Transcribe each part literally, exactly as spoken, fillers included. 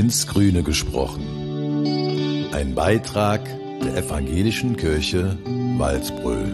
Ins Grüne gesprochen. Ein Beitrag der Evangelischen Kirche Walsbröl.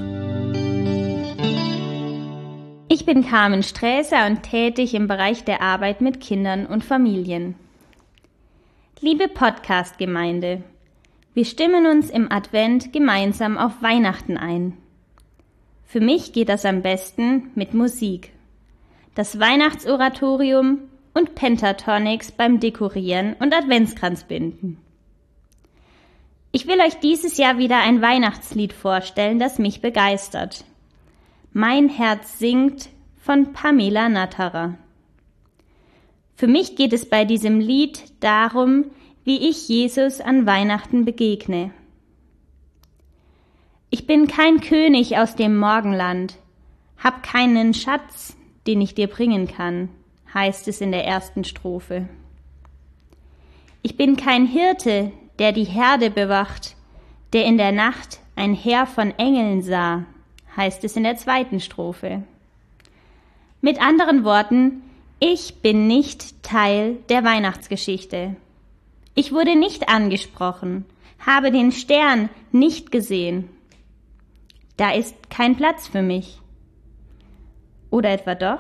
Ich bin Carmen Sträßer und tätig im Bereich der Arbeit mit Kindern und Familien. Liebe Podcast-Gemeinde, wir stimmen uns im Advent gemeinsam auf Weihnachten ein. Für mich geht das am besten mit Musik. Das Weihnachtsoratorium und Pentatonix beim Dekorieren und Adventskranzbinden. Ich will euch dieses Jahr wieder ein Weihnachtslied vorstellen, das mich begeistert. Mein Herz singt von Pamela Natterer. Für mich geht es bei diesem Lied darum, wie ich Jesus an Weihnachten begegne. Ich bin kein König aus dem Morgenland, hab keinen Schatz, den ich dir bringen kann, heißt es in der ersten Strophe. Ich bin kein Hirte, der die Herde bewacht, der in der Nacht ein Heer von Engeln sah, heißt es in der zweiten Strophe. Mit anderen Worten, ich bin nicht Teil der Weihnachtsgeschichte. Ich wurde nicht angesprochen, habe den Stern nicht gesehen. Da ist kein Platz für mich. Oder etwa doch?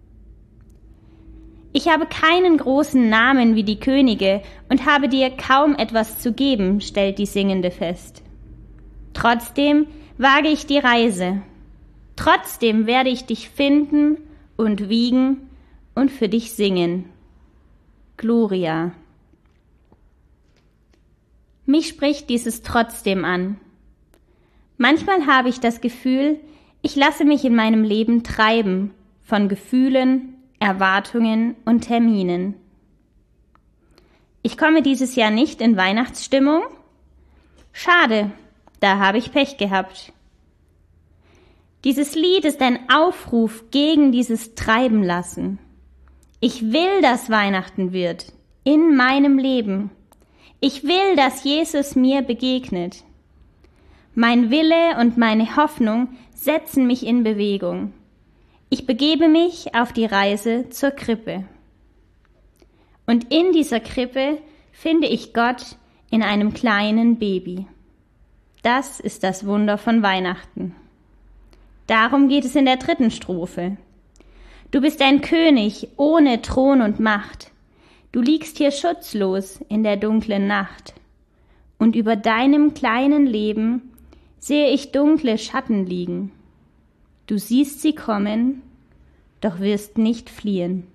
Ich habe keinen großen Namen wie die Könige und habe dir kaum etwas zu geben, stellt die Singende fest. Trotzdem wage ich die Reise. Trotzdem werde ich dich finden und wiegen und für dich singen. Gloria. Mich spricht dieses Trotzdem an. Manchmal habe ich das Gefühl, ich lasse mich in meinem Leben treiben von Gefühlen, Erwartungen und Terminen. Ich komme dieses Jahr nicht in Weihnachtsstimmung? Schade, da habe ich Pech gehabt. Dieses Lied ist ein Aufruf gegen dieses Treibenlassen. Ich will, dass Weihnachten wird, in meinem Leben. Ich will, dass Jesus mir begegnet. Mein Wille und meine Hoffnung setzen mich in Bewegung. Ich begebe mich auf die Reise zur Krippe. Und in dieser Krippe finde ich Gott in einem kleinen Baby. Das ist das Wunder von Weihnachten. Darum geht es in der dritten Strophe. Du bist ein König ohne Thron und Macht. Du liegst hier schutzlos in der dunklen Nacht. Und über deinem kleinen Leben sehe ich dunkle Schatten liegen. Du siehst sie kommen, doch wirst nicht fliehen.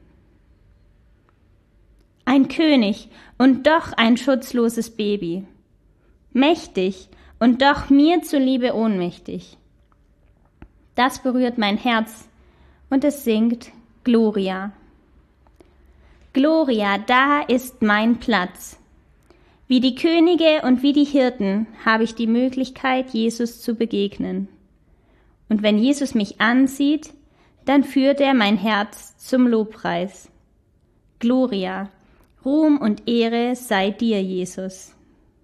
Ein König und doch ein schutzloses Baby. Mächtig und doch mir zuliebe ohnmächtig. Das berührt mein Herz und es singt Gloria. Gloria, da ist mein Platz. Wie die Könige und wie die Hirten habe ich die Möglichkeit, Jesus zu begegnen. Und wenn Jesus mich ansieht, dann führt er mein Herz zum Lobpreis. Gloria, Ruhm und Ehre sei dir, Jesus.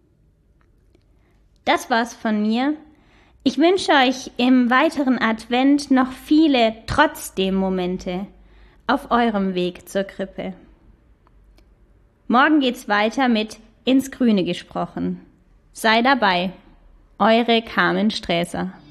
Das war's von mir. Ich wünsche euch im weiteren Advent noch viele Trotzdem-Momente auf eurem Weg zur Krippe. Morgen geht's weiter mit Ins Grüne gesprochen. Sei dabei, eure Carmen Sträßer.